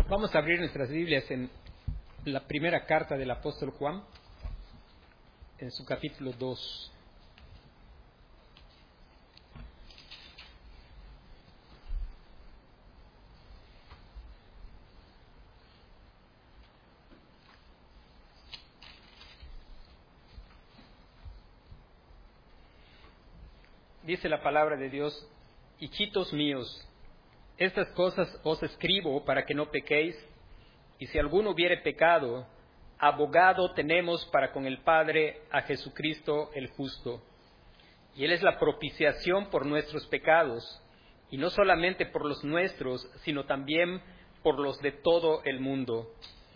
Vamos a abrir nuestras Biblias en la primera carta del apóstol Juan, en su capítulo 2. Dice la palabra de Dios: hijitos míos, estas cosas os escribo para que no pequéis, y si alguno hubiere pecado, abogado tenemos para con el Padre a Jesucristo el justo. Y Él es la propiciación por nuestros pecados, y no solamente por los nuestros, sino también por los de todo el mundo.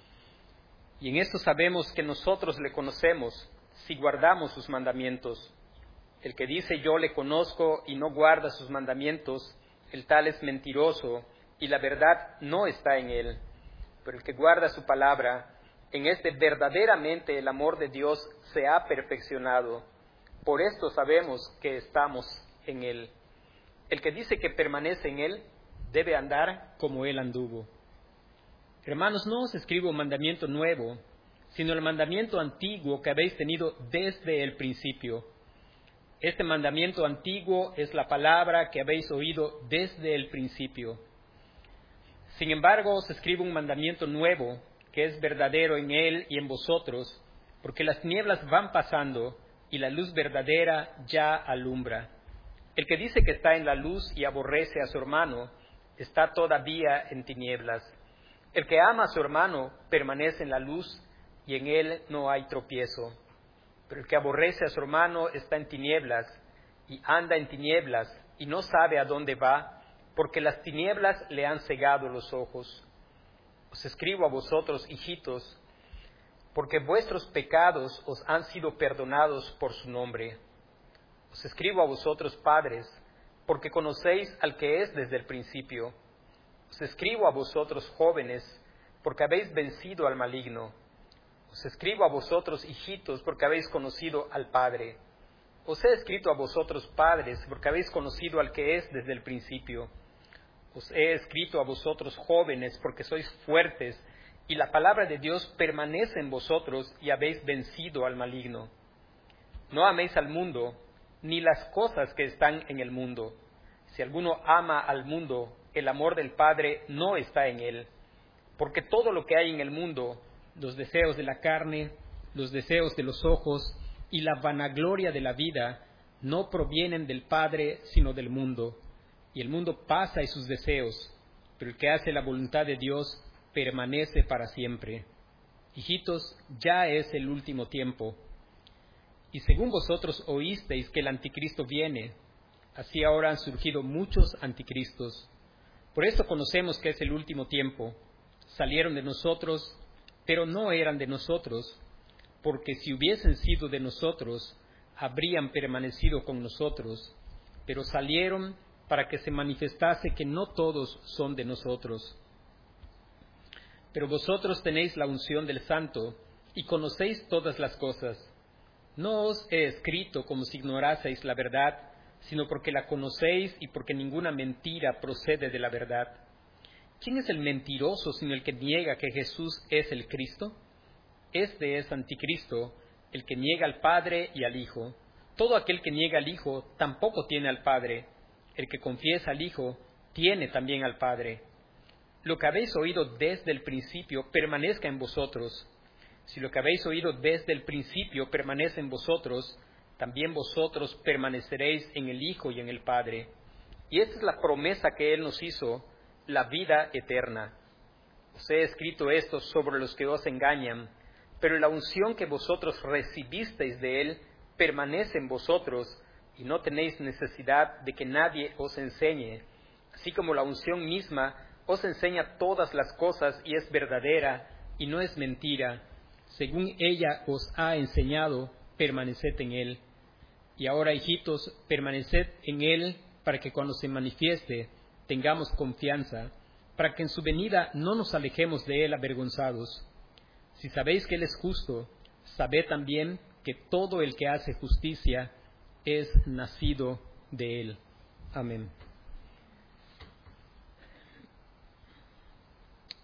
Y en esto sabemos que nosotros le conocemos, si guardamos sus mandamientos. El que dice yo le conozco y no guarda sus mandamientos, el tal es mentiroso, y la verdad no está en él. Pero el que guarda su palabra, en este verdaderamente el amor de Dios se ha perfeccionado. Por esto sabemos que estamos en él. El que dice que permanece en él, debe andar como él anduvo. Hermanos, no os escribo mandamiento nuevo, sino el mandamiento antiguo que habéis tenido desde el principio. Este mandamiento antiguo es la palabra que habéis oído desde el principio. Sin embargo, os escribo un mandamiento nuevo, que es verdadero en él y en vosotros, porque las tinieblas van pasando y la luz verdadera ya alumbra. El que dice que está en la luz y aborrece a su hermano, está todavía en tinieblas. El que ama a su hermano permanece en la luz y en él no hay tropiezo. Pero el que aborrece a su hermano está en tinieblas y anda en tinieblas y no sabe a dónde va, porque las tinieblas le han cegado los ojos. Os escribo a vosotros, hijitos, porque vuestros pecados os han sido perdonados por su nombre. Os escribo a vosotros, padres, porque conocéis al que es desde el principio. Os escribo a vosotros, jóvenes, porque habéis vencido al maligno. Os escribo a vosotros, hijitos, porque habéis conocido al Padre. Os he escrito a vosotros, padres, porque habéis conocido al que es desde el principio. Os he escrito a vosotros, jóvenes, porque sois fuertes, y la palabra de Dios permanece en vosotros, y habéis vencido al maligno. No améis al mundo, ni las cosas que están en el mundo. Si alguno ama al mundo, el amor del Padre no está en él. Porque todo lo que hay en el mundo, los deseos de la carne, los deseos de los ojos y la vanagloria de la vida no provienen del Padre, sino del mundo. Y el mundo pasa y sus deseos, pero el que hace la voluntad de Dios permanece para siempre. Hijitos, ya es el último tiempo. Y según vosotros oísteis que el anticristo viene, así ahora han surgido muchos anticristos. Por eso conocemos que es el último tiempo. Salieron de nosotros, pero no eran de nosotros, porque si hubiesen sido de nosotros, habrían permanecido con nosotros, pero salieron para que se manifestase que no todos son de nosotros. Pero vosotros tenéis la unción del Santo y conocéis todas las cosas. No os he escrito como si ignoraseis la verdad, sino porque la conocéis y porque ninguna mentira procede de la verdad. ¿Quién es el mentiroso sino el que niega que Jesús es el Cristo? Este es anticristo, el que niega al Padre y al Hijo. Todo aquel que niega al Hijo tampoco tiene al Padre. El que confiesa al Hijo tiene también al Padre. Lo que habéis oído desde el principio permanezca en vosotros. Si lo que habéis oído desde el principio permanece en vosotros, también vosotros permaneceréis en el Hijo y en el Padre. Y esta es la promesa que Él nos hizo, la vida eterna. Os he escrito esto sobre los que os engañan, pero la unción que vosotros recibisteis de Él permanece en vosotros, y no tenéis necesidad de que nadie os enseñe, así como la unción misma os enseña todas las cosas y es verdadera y no es mentira. Según ella os ha enseñado, permaneced en Él. Y ahora, hijitos, permaneced en Él para que cuando se manifieste tengamos confianza, para que en su venida no nos alejemos de Él avergonzados. Si sabéis que Él es justo, sabed también que todo el que hace justicia es nacido de Él. Amén.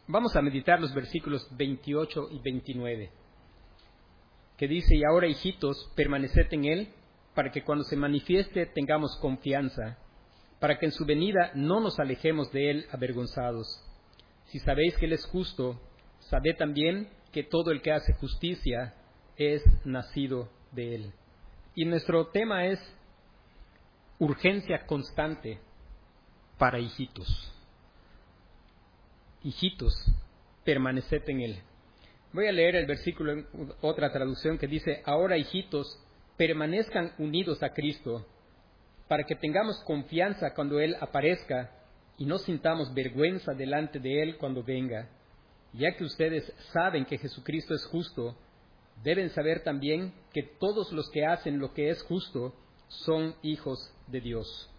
Vamos a meditar los versículos 28 y 29, que dice: y ahora, hijitos, permaneced en Él, para que cuando se manifieste tengamos confianza, para que en su venida no nos alejemos de Él avergonzados. Si sabéis que Él es justo, sabed también que todo el que hace justicia es nacido de Él. Y nuestro tema es urgencia constante para hijitos. Hijitos, permaneced en Él. Voy a leer el versículo en otra traducción que dice: ahora, hijitos, permanezcan unidos a Cristo, para que tengamos confianza cuando Él aparezca y no sintamos vergüenza delante de Él cuando venga. Ya que ustedes saben que Jesucristo es justo, deben saber también que todos los que hacen lo que es justo son hijos de Dios.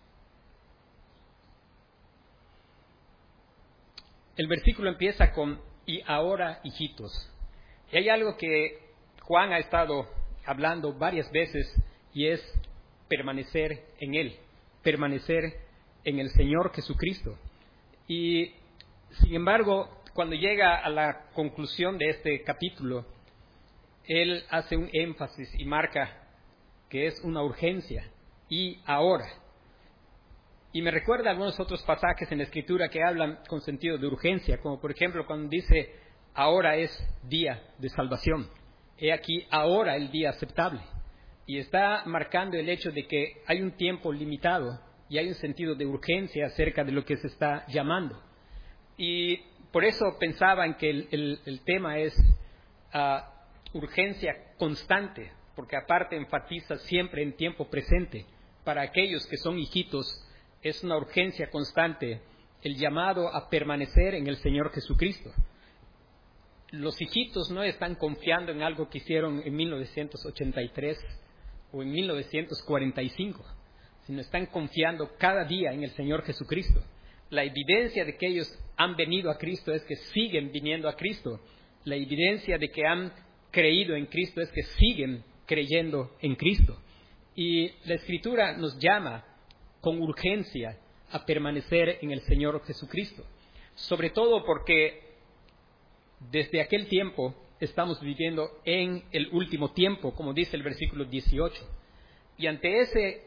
El versículo empieza con: y ahora, hijitos. Y hay algo que Juan ha estado hablando varias veces, y es permanecer en Él, permanecer en el Señor Jesucristo. Y sin embargo, cuando llega a la conclusión de este capítulo, Él hace un énfasis y marca que es una urgencia: y ahora. Y me recuerda algunos otros pasajes en la Escritura que hablan con sentido de urgencia, como por ejemplo cuando dice: ahora es día de salvación. He aquí ahora el día aceptable. Y está marcando el hecho de que hay un tiempo limitado y hay un sentido de urgencia acerca de lo que se está llamando. Y por eso pensaba en que el tema es urgencia constante, porque aparte enfatiza siempre en tiempo presente. Para aquellos que son hijitos, es una urgencia constante el llamado a permanecer en el Señor Jesucristo. Los hijitos no están confiando en algo que hicieron en 1983 o en 1945, sino están confiando cada día en el Señor Jesucristo. La evidencia de que ellos han venido a Cristo es que siguen viniendo a Cristo. La evidencia de que han creído en Cristo es que siguen creyendo en Cristo. Y la Escritura nos llama con urgencia a permanecer en el Señor Jesucristo, sobre todo porque desde aquel tiempo estamos viviendo en el último tiempo, como dice el versículo 18. Y ante ese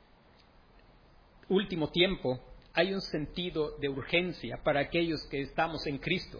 último tiempo hay un sentido de urgencia para aquellos que estamos en Cristo.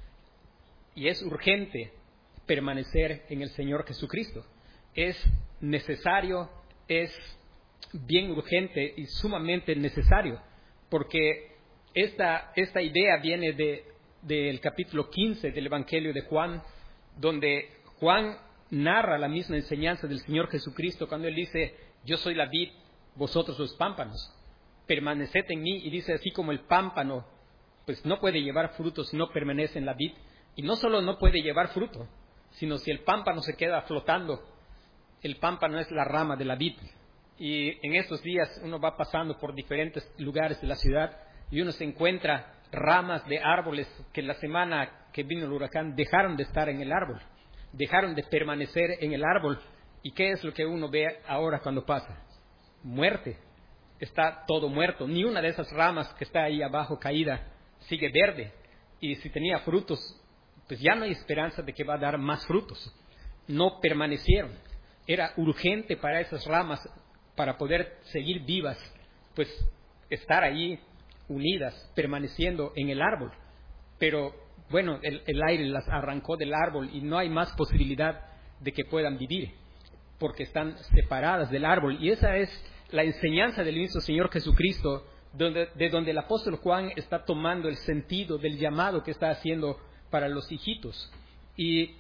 Y es urgente permanecer en el Señor Jesucristo. Es necesario, es bien urgente y sumamente necesario, porque esta idea viene del capítulo 15 del Evangelio de Juan, donde Juan narra la misma enseñanza del Señor Jesucristo cuando Él dice: yo soy la vid, vosotros los pámpanos, permaneced en mí. Y dice: así como el pámpano pues no puede llevar fruto si no permanece en la vid, y no solo no puede llevar fruto, sino si el pámpano se queda flotando, el pámpano es la rama de la vid. Y en estos días uno va pasando por diferentes lugares de la ciudad y uno se encuentra ramas de árboles que la semana que vino el huracán dejaron de estar en el árbol, dejaron de permanecer en el árbol. ¿Y qué es lo que uno ve ahora cuando pasa? Muerte. Está todo muerto. Ni una de esas ramas que está ahí abajo caída sigue verde. Y si tenía frutos, pues ya no hay esperanza de que va a dar más frutos. No permanecieron. Era urgente para esas ramas, para poder seguir vivas, pues estar ahí unidas, permaneciendo en el árbol. Pero bueno, el aire las arrancó del árbol y no hay más posibilidad de que puedan vivir, porque están separadas del árbol. Y esa es la enseñanza del mismo Señor Jesucristo, de donde el apóstol Juan está tomando el sentido del llamado que está haciendo para los hijitos. Y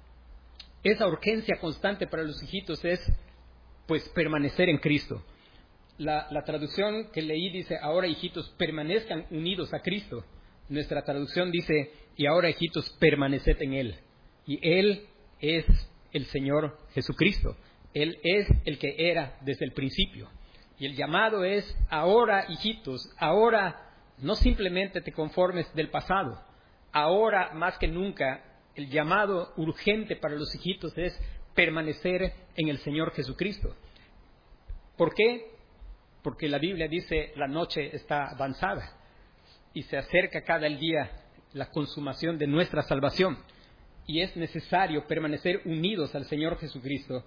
esa urgencia constante para los hijitos es pues permanecer en Cristo. La traducción que leí dice: ahora, hijitos, permanezcan unidos a Cristo. Nuestra traducción dice: y ahora, hijitos, permaneced en Él. Y Él es el Señor Jesucristo. Él es el que era desde el principio. Y el llamado es: ahora, hijitos, ahora no simplemente te conformes del pasado. Ahora, más que nunca, el llamado urgente para los hijitos es permanecer en el Señor Jesucristo. ¿Por qué? Porque la Biblia dice: la noche está avanzada y se acerca cada día la consumación de nuestra salvación. Y es necesario permanecer unidos al Señor Jesucristo.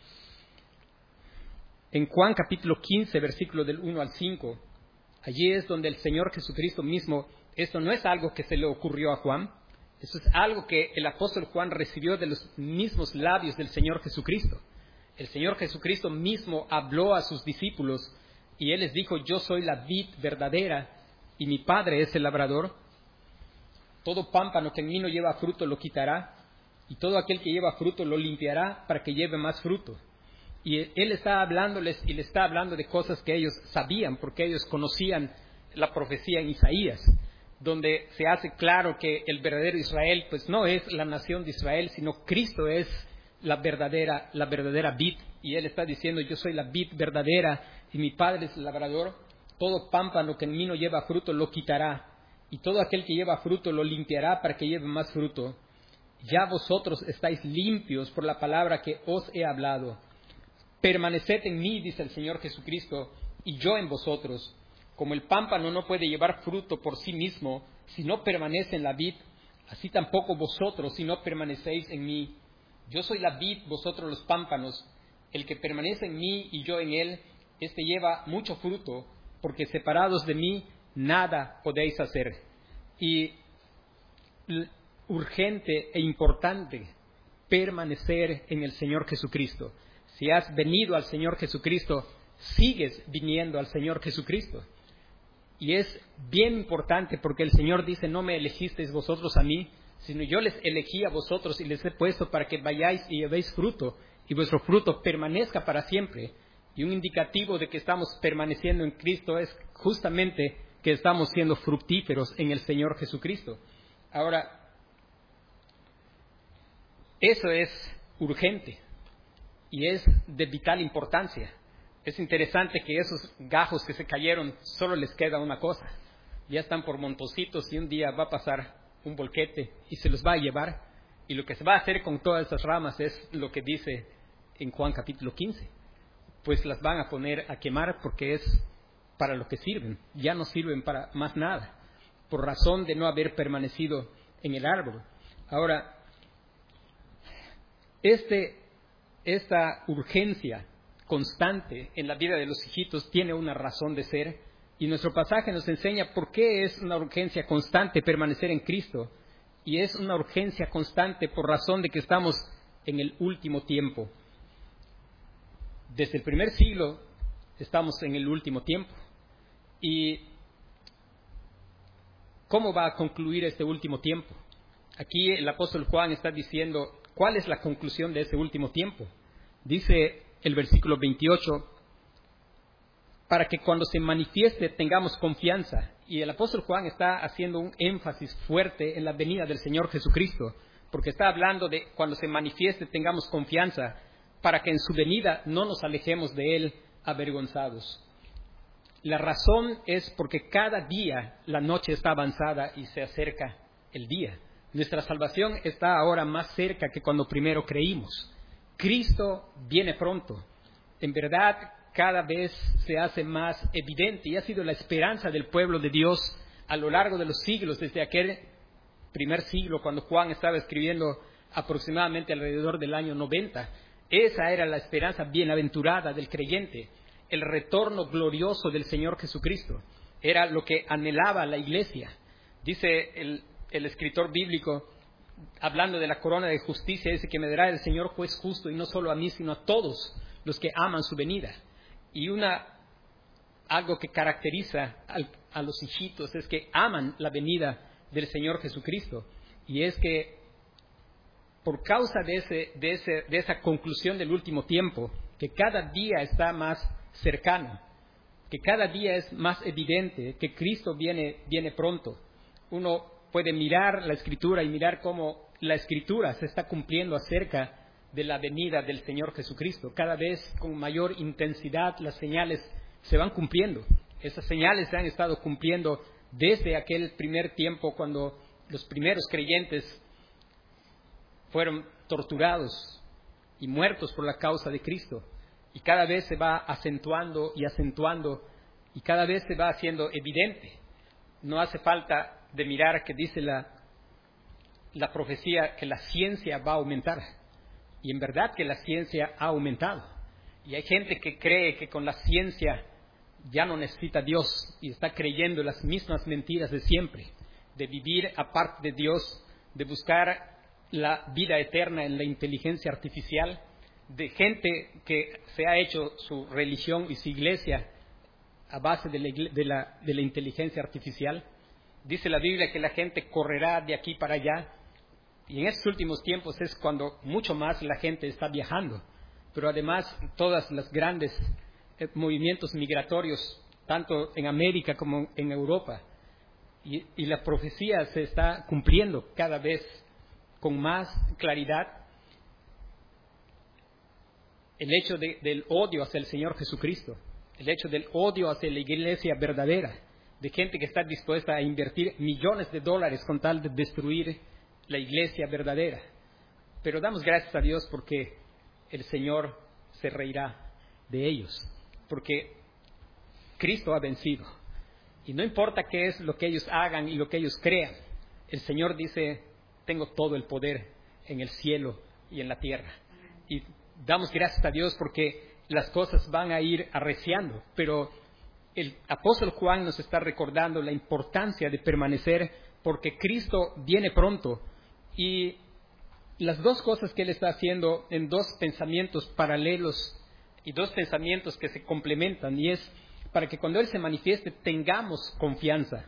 En Juan capítulo 15, versículo del 1 al 5, allí es donde el Señor Jesucristo mismo, esto no es algo que se le ocurrió a Juan, eso es algo que el apóstol Juan recibió de los mismos labios del Señor Jesucristo. El Señor Jesucristo mismo habló a sus discípulos y Él les dijo: yo soy la vid verdadera y mi Padre es el labrador. Todo pámpano que en mí no lleva fruto lo quitará, y todo aquel que lleva fruto lo limpiará para que lleve más fruto. Y Él está hablándoles y le está hablando de cosas que ellos sabían, porque ellos conocían la profecía en Isaías, donde se hace claro que el verdadero Israel pues no es la nación de Israel, sino Cristo es la verdadera vid. Y Él está diciendo: yo soy la vid verdadera y mi Padre es el labrador. Todo pámpano que en mí no lleva fruto lo quitará, y todo aquel que lleva fruto lo limpiará para que lleve más fruto. Ya vosotros estáis limpios por la palabra que os he hablado. Permaneced en mí, dice el Señor Jesucristo, y yo en vosotros. Como el pámpano no puede llevar fruto por sí mismo si no permanece en la vid, así tampoco vosotros si no permanecéis en mí. Yo soy la vid, vosotros los pámpanos. El que permanece en mí y yo en él, éste lleva mucho fruto, porque separados de mí nada podéis hacer. Y urgente e importante permanecer en el Señor Jesucristo. Si has venido al Señor Jesucristo, sigues viniendo al Señor Jesucristo. Y es bien importante porque el Señor dice: no me elegisteis vosotros a mí, sino yo les elegí a vosotros y les he puesto para que vayáis y llevéis fruto, y vuestro fruto permanezca para siempre. Y un indicativo de que estamos permaneciendo en Cristo es justamente que estamos siendo fructíferos en el Señor Jesucristo. Ahora, eso es urgente y es de vital importancia. Es interesante que esos gajos que se cayeron solo les queda una cosa: ya están por montoncitos y un día va a pasar un volquete y se los va a llevar, y lo que se va a hacer con todas esas ramas es lo que dice en Juan capítulo 15, pues las van a poner a quemar porque es para lo que sirven, ya no sirven para más nada, por razón de no haber permanecido en el árbol. Ahora, esta urgencia constante en la vida de los hijitos tiene una razón de ser, y nuestro pasaje nos enseña por qué es una urgencia constante permanecer en Cristo. Y es una urgencia constante por razón de que estamos en el último tiempo. Desde el primer siglo estamos en el último tiempo. ¿Y cómo va a concluir este último tiempo? Aquí el apóstol Juan está diciendo cuál es la conclusión de ese último tiempo. Dice el versículo 28, para que cuando se manifieste tengamos confianza. Y el apóstol Juan está haciendo un énfasis fuerte en la venida del Señor Jesucristo, porque está hablando de cuando se manifieste tengamos confianza, para que en su venida no nos alejemos de Él avergonzados. La razón es porque cada día la noche está avanzada y se acerca el día. Nuestra salvación está ahora más cerca que cuando primero creímos. Cristo viene pronto. En verdad, cada vez se hace más evidente y ha sido la esperanza del pueblo de Dios a lo largo de los siglos, desde aquel primer siglo, cuando Juan estaba escribiendo aproximadamente alrededor del año 90. Esa era la esperanza bienaventurada del creyente, el retorno glorioso del Señor Jesucristo. Era lo que anhelaba la iglesia. Dice el escritor bíblico, hablando de la corona de justicia, dice que me dará el Señor juez justo, y no solo a mí, sino a todos los que aman su venida. Y algo que caracteriza a los hijitos es que aman la venida del Señor Jesucristo. Y es que por causa de esa conclusión del último tiempo, que cada día está más cercano, que cada día es más evidente que Cristo viene pronto. Uno puede mirar la Escritura y mirar cómo la Escritura se está cumpliendo acerca de la venida del Señor Jesucristo. Cada vez con mayor intensidad las señales se van cumpliendo. Esas señales se han estado cumpliendo desde aquel primer tiempo, cuando los primeros creyentes fueron torturados y muertos por la causa de Cristo. Y cada vez se va acentuando y acentuando, y cada vez se va haciendo evidente. No hace falta de mirar que dice la profecía que la ciencia va a aumentar. Y en verdad que la ciencia ha aumentado. Y hay gente que cree que con la ciencia ya no necesita a Dios y está creyendo las mismas mentiras de siempre, de vivir aparte de Dios, de buscar la vida eterna en la inteligencia artificial, de gente que se ha hecho su religión y su iglesia a base de la inteligencia artificial. Dice la Biblia que la gente correrá de aquí para allá, y en estos últimos tiempos es cuando mucho más la gente está viajando, pero además todas las grandes movimientos migratorios, tanto en América como en Europa, y la profecía se está cumpliendo cada vez con más claridad. El hecho del odio hacia el Señor Jesucristo, el hecho del odio hacia la iglesia verdadera, de gente que está dispuesta a invertir millones de dólares con tal de destruir la iglesia verdadera. Pero damos gracias a Dios porque el Señor se reirá de ellos, porque Cristo ha vencido. Y no importa qué es lo que ellos hagan y lo que ellos crean, el Señor dice: tengo todo el poder en el cielo y en la tierra. Y damos gracias a Dios porque las cosas van a ir arreciando, pero el apóstol Juan nos está recordando la importancia de permanecer, porque Cristo viene pronto. Y las dos cosas que Él está haciendo en dos pensamientos paralelos y dos pensamientos que se complementan, y es para que cuando Él se manifieste tengamos confianza.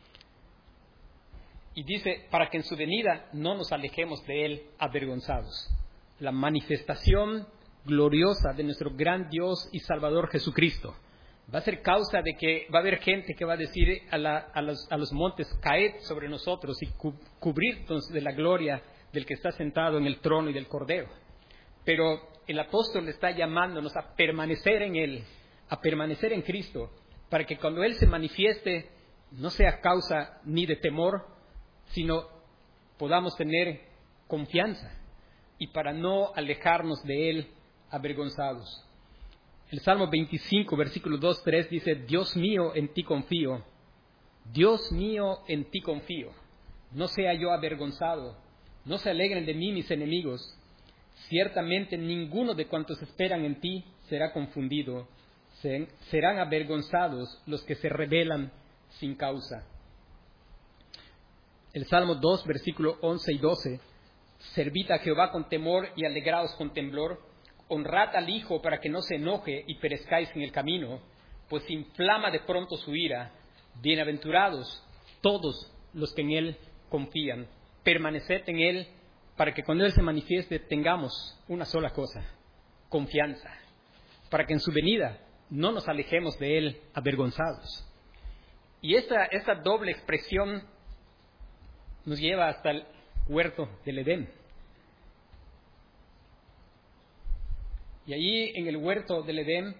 Y dice, para que en su venida no nos alejemos de Él avergonzados. La manifestación gloriosa de nuestro gran Dios y Salvador Jesucristo va a ser causa de que va a haber gente que va a decir a los montes: caed sobre nosotros y cubrirnos de la gloria del que está sentado en el trono y del Cordero. Pero el apóstol está llamándonos a permanecer en Él, a permanecer en Cristo, para que cuando Él se manifieste no sea causa ni de temor, sino podamos tener confianza, y para no alejarnos de Él avergonzados. El Salmo 25, versículo 2-3 dice: Dios mío, en ti confío. Dios mío, en ti confío. No sea yo avergonzado. No se alegren de mí mis enemigos. Ciertamente ninguno de cuantos esperan en ti será confundido. Serán avergonzados los que se rebelan sin causa. El Salmo 2, versículo 11 y 12. Servid a Jehová con temor y alegraos con temblor. Honrad al Hijo para que no se enoje y perezcáis en el camino, pues inflama de pronto su ira. Bienaventurados todos los que en Él confían. Permaneced en Él para que cuando Él se manifieste tengamos una sola cosa: confianza. Para que en su venida no nos alejemos de Él avergonzados. Y esta doble expresión nos lleva hasta el huerto del Edén. Y allí en el huerto del Edén,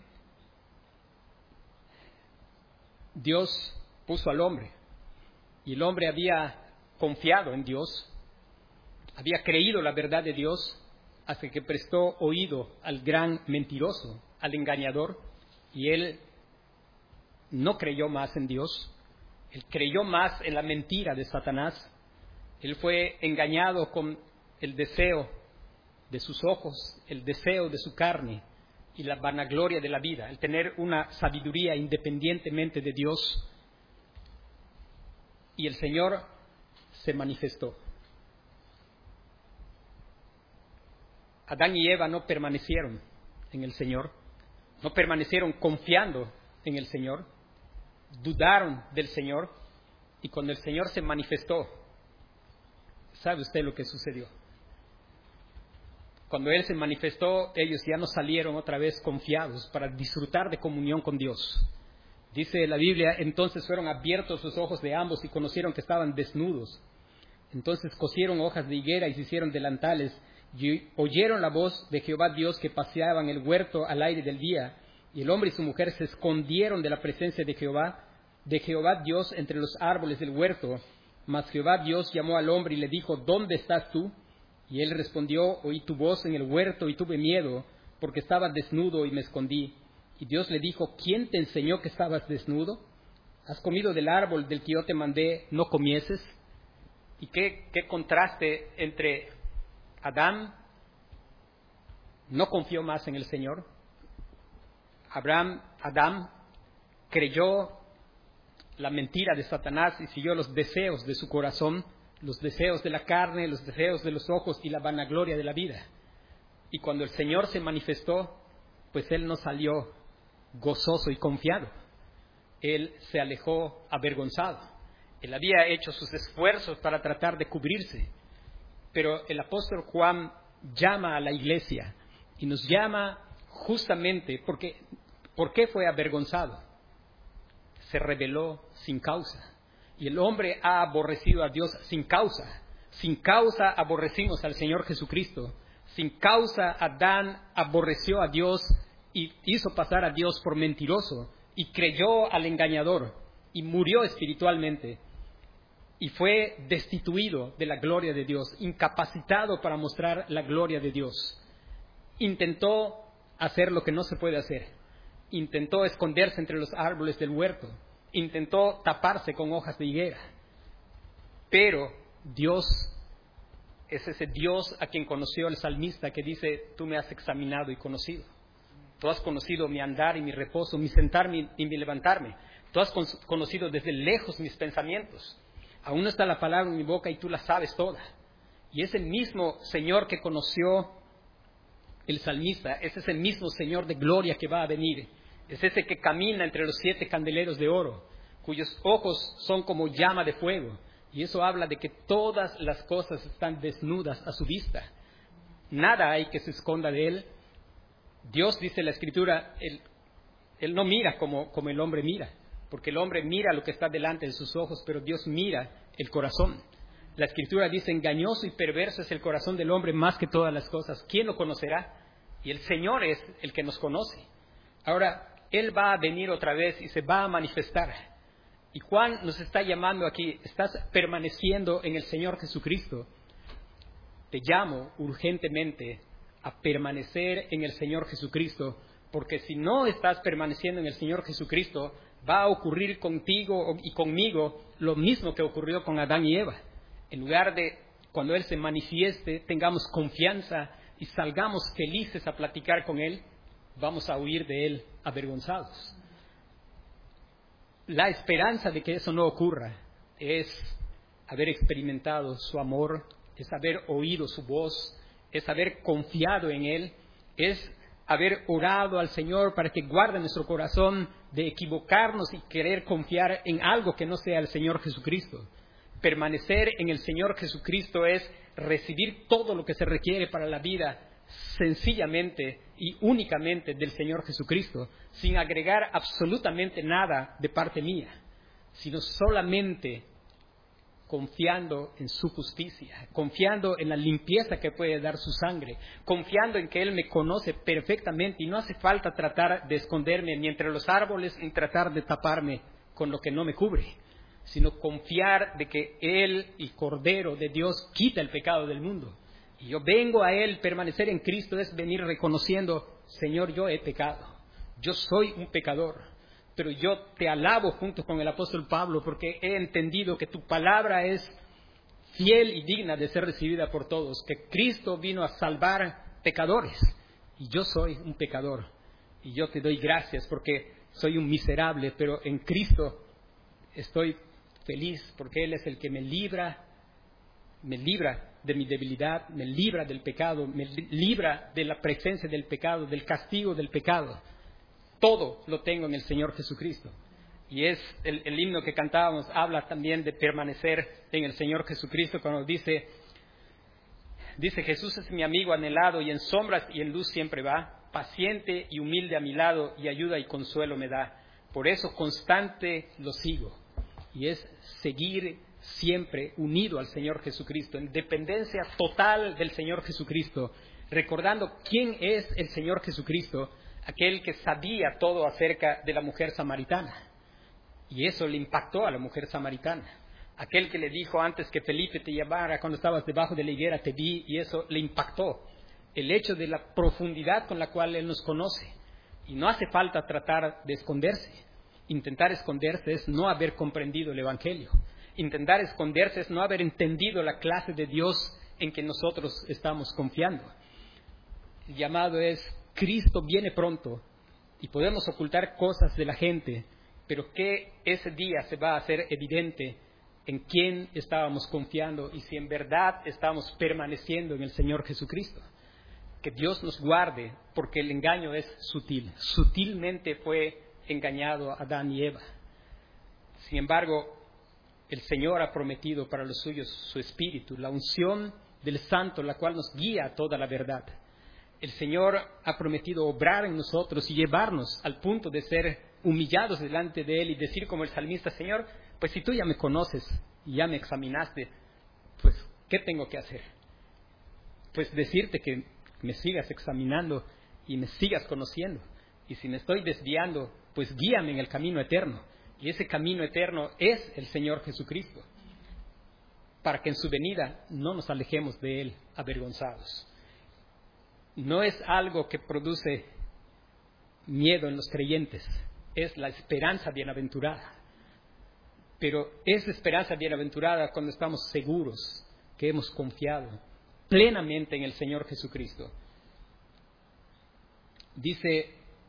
Dios puso al hombre. Y el hombre había confiado en Dios, había creído la verdad de Dios, hasta que prestó oído al gran mentiroso, al engañador, y él no creyó más en Dios, él creyó más en la mentira de Satanás. Él fue engañado con el deseo de sus ojos, el deseo de su carne y la vanagloria de la vida, el tener una sabiduría independientemente de Dios. Y el Señor se manifestó. Adán y Eva no permanecieron en el Señor, no permanecieron confiando en el Señor, dudaron del Señor, y cuando el Señor se manifestó, ¿sabe usted lo que sucedió? Cuando Él se manifestó, ellos ya no salieron otra vez confiados para disfrutar de comunión con Dios. Dice la Biblia: entonces fueron abiertos los ojos de ambos y conocieron que estaban desnudos. Entonces cosieron hojas de higuera y se hicieron delantales, y oyeron la voz de Jehová Dios que paseaba en el huerto al aire del día. Y el hombre y su mujer se escondieron de la presencia de Jehová Dios entre los árboles del huerto. Mas Jehová Dios llamó al hombre y le dijo: ¿dónde estás tú? Y él respondió: oí tu voz en el huerto y tuve miedo, porque estaba desnudo y me escondí. Y Dios le dijo: ¿quién te enseñó que estabas desnudo? has comido del árbol del que yo te mandé, no comieses. Y qué contraste entre Adán, no confió más en el Señor. Adán creyó la mentira de Satanás y siguió los deseos de su corazón, los deseos de la carne, los deseos de los ojos y la vanagloria de la vida. Y cuando el Señor se manifestó, pues él no salió gozoso y confiado. Él se alejó avergonzado. Él había hecho sus esfuerzos para tratar de cubrirse. Pero el apóstol Juan llama a la iglesia y nos llama justamente porque ¿por qué fue avergonzado? Se rebeló sin causa. Y el hombre ha aborrecido a Dios sin causa. Sin causa aborrecimos al Señor Jesucristo. Sin causa Adán aborreció a Dios y hizo pasar a Dios por mentiroso y creyó al engañador y murió espiritualmente y fue destituido de la gloria de Dios, incapacitado para mostrar la gloria de Dios. Intentó hacer lo que no se puede hacer. Intentó esconderse entre los árboles del huerto. Intentó taparse con hojas de higuera. Pero Dios es ese Dios a quien conoció el salmista que dice, tú me has examinado y conocido. Tú has conocido mi andar y mi reposo, mi sentarme y mi levantarme. Tú has conocido desde lejos mis pensamientos. Aún no está la palabra en mi boca y tú la sabes toda. Y ese mismo Señor que conoció el salmista, es ese mismo Señor de gloria que va a venir. Es ese que camina entre los 7 candeleros de oro, cuyos ojos son como llama de fuego. Y eso habla de que todas las cosas están desnudas a su vista. Nada hay que se esconda de Él. Dios, dice la Escritura, Él no mira como el hombre mira, porque el hombre mira lo que está delante de sus ojos, pero Dios mira el corazón. La Escritura dice, engañoso y perverso es el corazón del hombre más que todas las cosas. ¿Quién lo conocerá? Y el Señor es el que nos conoce. Ahora, Él va a venir otra vez y se va a manifestar. Y Juan nos está llamando aquí, ¿estás permaneciendo en el Señor Jesucristo? Te llamo urgentemente a permanecer en el Señor Jesucristo, porque si no estás permaneciendo en el Señor Jesucristo, va a ocurrir contigo y conmigo lo mismo que ocurrió con Adán y Eva. En lugar de, cuando Él se manifieste, tengamos confianza y salgamos felices a platicar con Él, vamos a huir de Él avergonzados. La esperanza de que eso no ocurra es haber experimentado su amor, es haber oído su voz, es haber confiado en Él, es haber orado al Señor para que guarde nuestro corazón de equivocarnos y querer confiar en algo que no sea el Señor Jesucristo. Permanecer en el Señor Jesucristo es recibir todo lo que se requiere para la vida sencillamente y únicamente del Señor Jesucristo, sin agregar absolutamente nada de parte mía, sino solamente confiando en su justicia, confiando en la limpieza que puede dar su sangre, confiando en que Él me conoce perfectamente y no hace falta tratar de esconderme ni entre los árboles ni tratar de taparme con lo que no me cubre, sino confiar de que Él, el Cordero de Dios, quita el pecado del mundo. Y yo vengo a Él, permanecer en Cristo es venir reconociendo, Señor, yo he pecado, yo soy un pecador, pero yo te alabo junto con el apóstol Pablo porque he entendido que tu palabra es fiel y digna de ser recibida por todos, que Cristo vino a salvar pecadores y yo soy un pecador y yo te doy gracias porque soy un miserable, pero en Cristo estoy feliz porque Él es el que me libra de mi debilidad, me libra del pecado, me libra de la presencia del pecado, del castigo del pecado. Todo lo tengo en el Señor Jesucristo. Y es el himno que cantábamos, habla también de permanecer en el Señor Jesucristo cuando dice Jesús es mi amigo anhelado y en sombras y en luz siempre va, paciente y humilde a mi lado y ayuda y consuelo me da. Por eso constante lo sigo. Y es seguir siempre unido al Señor Jesucristo, en dependencia total del Señor Jesucristo, recordando quién es el Señor Jesucristo, aquel que sabía todo acerca de la mujer samaritana. Y eso le impactó a la mujer samaritana. Aquel que le dijo antes que Felipe te llamara cuando estabas debajo de la higuera, te vi, y eso le impactó. El hecho de la profundidad con la cual Él nos conoce. Y no hace falta tratar de esconderse. Intentar esconderse es no haber comprendido el Evangelio. Intentar esconderse es no haber entendido la clase de Dios en que nosotros estamos confiando. El llamado es: Cristo viene pronto, y podemos ocultar cosas de la gente, pero que ese día se va a hacer evidente en quién estábamos confiando y si en verdad estamos permaneciendo en el Señor Jesucristo. Que Dios nos guarde, porque el engaño es sutil. Sutilmente fue engañado Adán y Eva. Sin embargo, el Señor ha prometido para los suyos su Espíritu, la unción del Santo, la cual nos guía a toda la verdad. El Señor ha prometido obrar en nosotros y llevarnos al punto de ser humillados delante de Él y decir como el salmista: Señor, pues si tú ya me conoces y ya me examinaste, pues ¿qué tengo que hacer? Pues decirte que me sigas examinando y me sigas conociendo. Y si me estoy desviando, pues guíame en el camino eterno. Y ese camino eterno es el Señor Jesucristo, para que en su venida no nos alejemos de Él avergonzados. No es algo que produce miedo en los creyentes, es la esperanza bienaventurada. Pero es esperanza bienaventurada cuando estamos seguros que hemos confiado plenamente en el Señor Jesucristo. Dice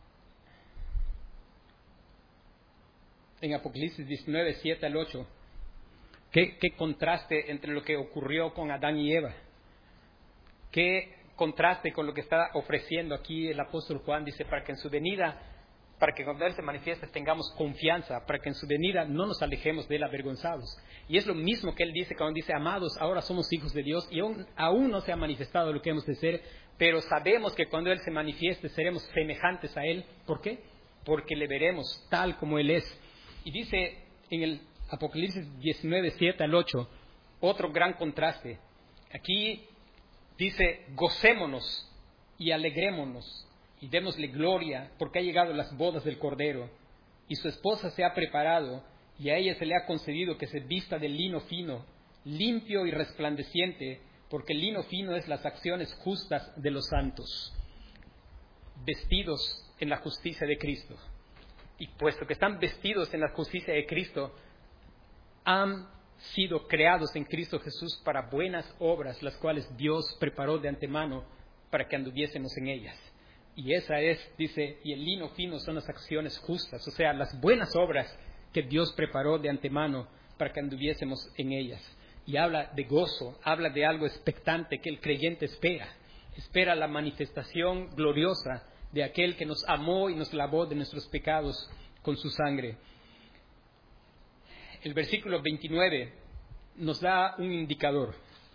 en Apocalipsis 19, 7 al 8, qué contraste entre lo que ocurrió con Adán y Eva. Qué contraste con lo que está ofreciendo aquí el apóstol Juan. Dice: para que en su venida, para que cuando Él se manifieste tengamos confianza, para que en su venida no nos alejemos de Él avergonzados. Y es lo mismo que Él dice cuando dice: amados, ahora somos hijos de Dios y aún no se ha manifestado lo que hemos de ser, pero sabemos que cuando Él se manifieste seremos semejantes a Él. ¿Por qué? Porque le veremos tal como Él es. Y dice en el Apocalipsis 19, 7 al 8, otro gran contraste. Aquí dice: gocémonos y alegrémonos y démosle gloria, porque ha llegado las bodas del Cordero, y su esposa se ha preparado, y a ella se le ha concedido que se vista de lino fino, limpio y resplandeciente, porque el lino fino es las acciones justas de los santos, vestidos en la justicia de Cristo. Y puesto que están vestidos en la justicia de Cristo, han sido creados en Cristo Jesús para buenas obras, las cuales Dios preparó de antemano para que anduviésemos en ellas. Y esa es, dice, y el lino fino son las acciones justas, o sea, las buenas obras que Dios preparó de antemano para que anduviésemos en ellas. Y habla de gozo, habla de algo expectante que el creyente espera la manifestación gloriosa de aquel que nos amó y nos lavó de nuestros pecados con su sangre. El versículo 29 nos da un indicador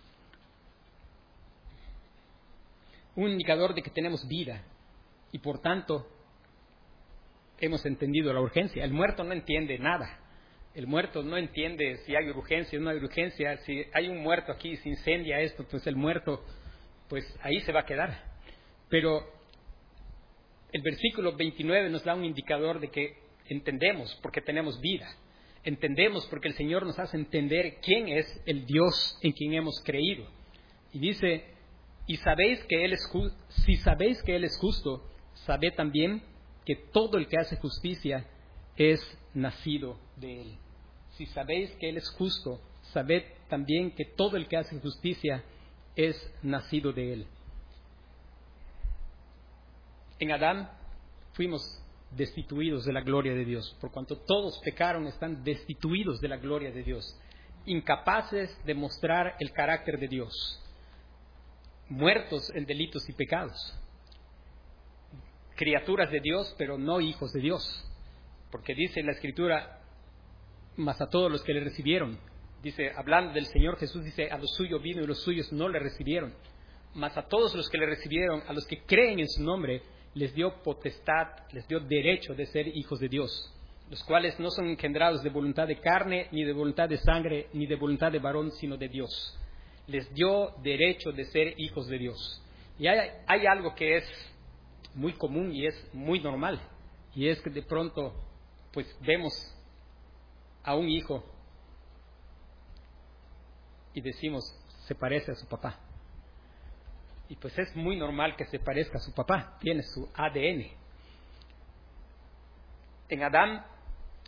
de que tenemos vida y por tanto hemos entendido la urgencia. El muerto no entiende nada. El muerto no entiende si hay urgencia o no hay urgencia. Si hay un muerto aquí y se incendia esto, pues el muerto, pues ahí se va a quedar. Pero el versículo 29 nos da un indicador de que entendemos porque tenemos vida. Entendemos porque el Señor nos hace entender quién es el Dios en quien hemos creído. Y dice: y sabéis que Él es si sabéis que Él es justo, sabed también que todo el que hace justicia es nacido de Él. Si sabéis que Él es justo, sabed también que todo el que hace justicia es nacido de Él. En Adán fuimos destituidos de la gloria de Dios. Por cuanto todos pecaron, están destituidos de la gloria de Dios, incapaces de mostrar el carácter de Dios, muertos en delitos y pecados, criaturas de Dios, pero no hijos de Dios, porque dice la Escritura: mas a todos los que le recibieron, dice, hablando del Señor Jesús, dice: a los suyos vino y los suyos no le recibieron, mas a todos los que le recibieron, a los que creen en su nombre, les dio potestad, les dio derecho de ser hijos de Dios, los cuales no son engendrados de voluntad de carne, ni de voluntad de sangre, ni de voluntad de varón, sino de Dios. Les dio derecho de ser hijos de Dios. Y hay algo que es muy común y es muy normal, y es que de pronto pues vemos a un hijo y decimos: se parece a su papá. Y pues es muy normal que se parezca a su papá, tiene su ADN. En Adán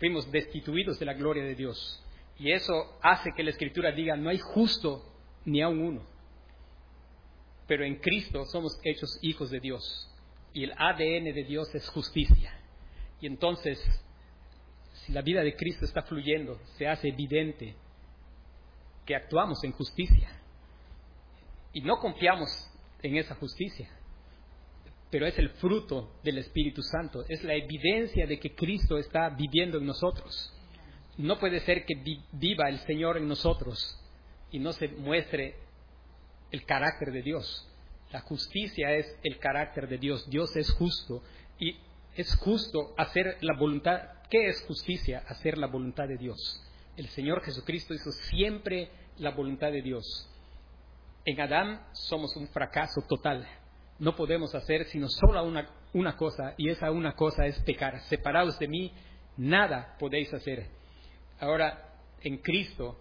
fuimos destituidos de la gloria de Dios. Y eso hace que la Escritura diga, no hay justo ni aun uno. Pero en Cristo somos hechos hijos de Dios. Y el ADN de Dios es justicia. Y entonces, si la vida de Cristo está fluyendo, se hace evidente que actuamos en justicia. Y no confiamos en esa justicia, pero es el fruto del Espíritu Santo. Es la evidencia de que Cristo está viviendo en nosotros. No puede ser que viva el Señor en nosotros y no se muestre el carácter de Dios. La justicia es el carácter de Dios. Dios es justo y es justo hacer la voluntad. ¿Qué es justicia? Hacer la voluntad de Dios. El Señor Jesucristo hizo siempre la voluntad de Dios. En Adán somos un fracaso total. No podemos hacer sino solo una cosa, y esa una cosa es pecar. Separados de mí, nada podéis hacer. Ahora, en Cristo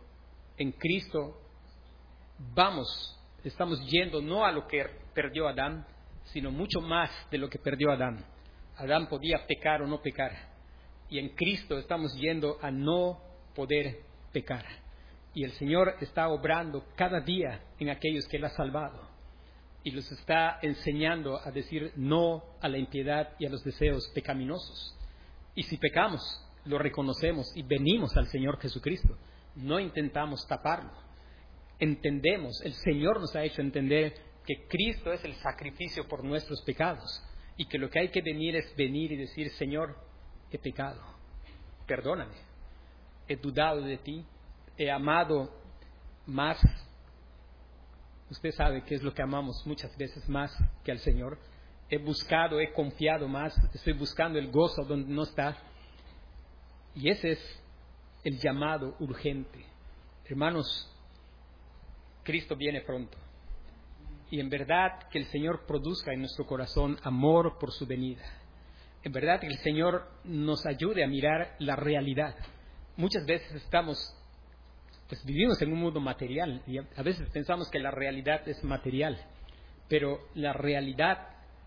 estamos yendo no a lo que perdió Adán, sino mucho más de lo que perdió Adán. Adán podía pecar o no pecar. Y en Cristo estamos yendo a no poder pecar. Y el Señor está obrando cada día en aquellos que Él ha salvado. Y los está enseñando a decir no a la impiedad y a los deseos pecaminosos. Y si pecamos, lo reconocemos y venimos al Señor Jesucristo. No intentamos taparlo. Entendemos, el Señor nos ha hecho entender que Cristo es el sacrificio por nuestros pecados. Y que lo que hay que venir es venir y decir, Señor, he pecado, perdóname, he dudado de ti, he amado más. Usted sabe qué es lo que amamos muchas veces más que al Señor. He buscado, he confiado más, estoy buscando el gozo donde no está. Y ese es el llamado urgente. Hermanos, Cristo viene pronto. Y en verdad que el Señor produzca en nuestro corazón amor por su venida. En verdad que el Señor nos ayude a mirar la realidad. Muchas veces vivimos en un mundo material y a veces pensamos que la realidad es material, pero la realidad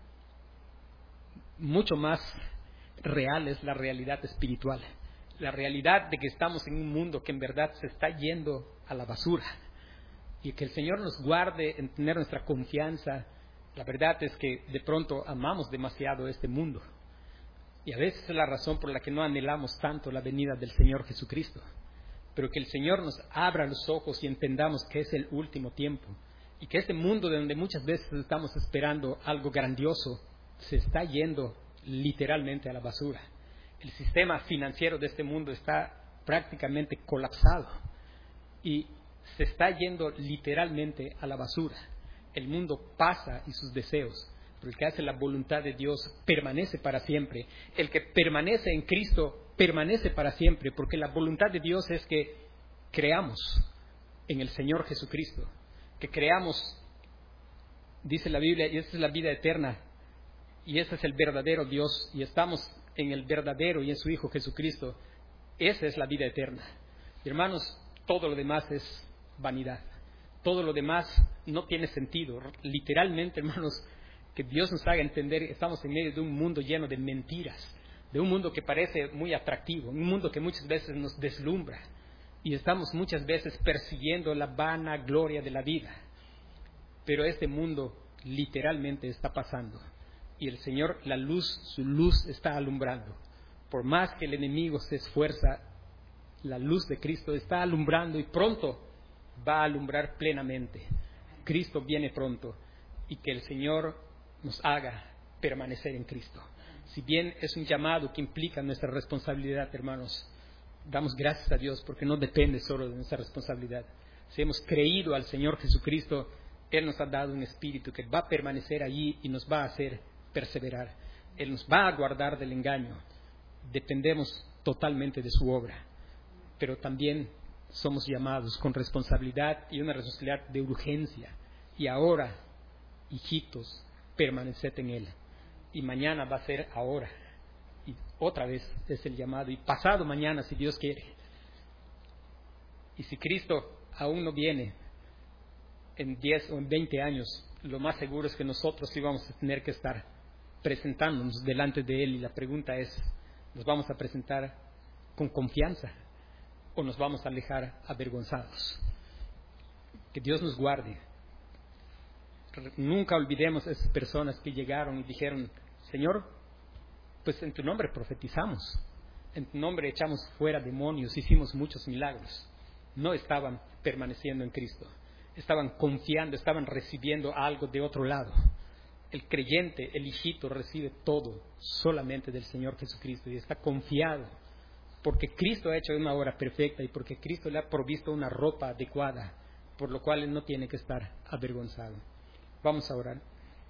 mucho más real es la realidad espiritual. La realidad de que estamos en un mundo que en verdad se está yendo a la basura y que el Señor nos guarde en tener nuestra confianza. La verdad es que de pronto amamos demasiado este mundo y a veces es la razón por la que no anhelamos tanto la venida del Señor Jesucristo. Pero que el Señor nos abra los ojos y entendamos que es el último tiempo y que este mundo de donde muchas veces estamos esperando algo grandioso se está yendo literalmente a la basura. El sistema financiero de este mundo está prácticamente colapsado y se está yendo literalmente a la basura. El mundo pasa y sus deseos, pero el que hace la voluntad de Dios permanece para siempre. El que permanece en Cristo permanece para siempre, porque la voluntad de Dios es que creamos en el Señor Jesucristo, que creamos, dice la Biblia, y esa es la vida eterna, y ese es el verdadero Dios, y estamos en el verdadero y en su Hijo Jesucristo. Esa es la vida eterna. Y hermanos, todo lo demás es vanidad. Todo lo demás no tiene sentido. Literalmente, hermanos, que Dios nos haga entender que estamos en medio de un mundo lleno de mentiras, de un mundo que parece muy atractivo, un mundo que muchas veces nos deslumbra y estamos muchas veces persiguiendo la vana gloria de la vida. Pero este mundo literalmente está pasando y el Señor, su luz está alumbrando. Por más que el enemigo se esfuerza, la luz de Cristo está alumbrando y pronto va a alumbrar plenamente. Cristo viene pronto y que el Señor nos haga permanecer en Cristo. Si bien es un llamado que implica nuestra responsabilidad, hermanos, damos gracias a Dios porque no depende solo de nuestra responsabilidad. Si hemos creído al Señor Jesucristo, Él nos ha dado un espíritu que va a permanecer allí y nos va a hacer perseverar. Él nos va a guardar del engaño. Dependemos totalmente de su obra, pero también somos llamados con responsabilidad y una responsabilidad de urgencia. Y ahora, hijitos, permaneced en Él. Y mañana va a ser ahora. Y otra vez es el llamado. Y pasado mañana, si Dios quiere. Y si Cristo aún no viene en 10 o en 20 años, lo más seguro es que nosotros sí vamos a tener que estar presentándonos delante de Él. Y la pregunta es, ¿nos vamos a presentar con confianza o nos vamos a alejar avergonzados. Que Dios nos guarde. Nunca olvidemos a esas personas que llegaron y dijeron: Señor, pues en tu nombre profetizamos, en tu nombre echamos fuera demonios, hicimos muchos milagros. No estaban permaneciendo en Cristo, estaban confiando, estaban recibiendo algo de otro lado. El creyente, el hijito, recibe todo solamente del Señor Jesucristo y está confiado porque Cristo ha hecho una obra perfecta y porque Cristo le ha provisto una ropa adecuada, por lo cual él no tiene que estar avergonzado. Vamos a orar.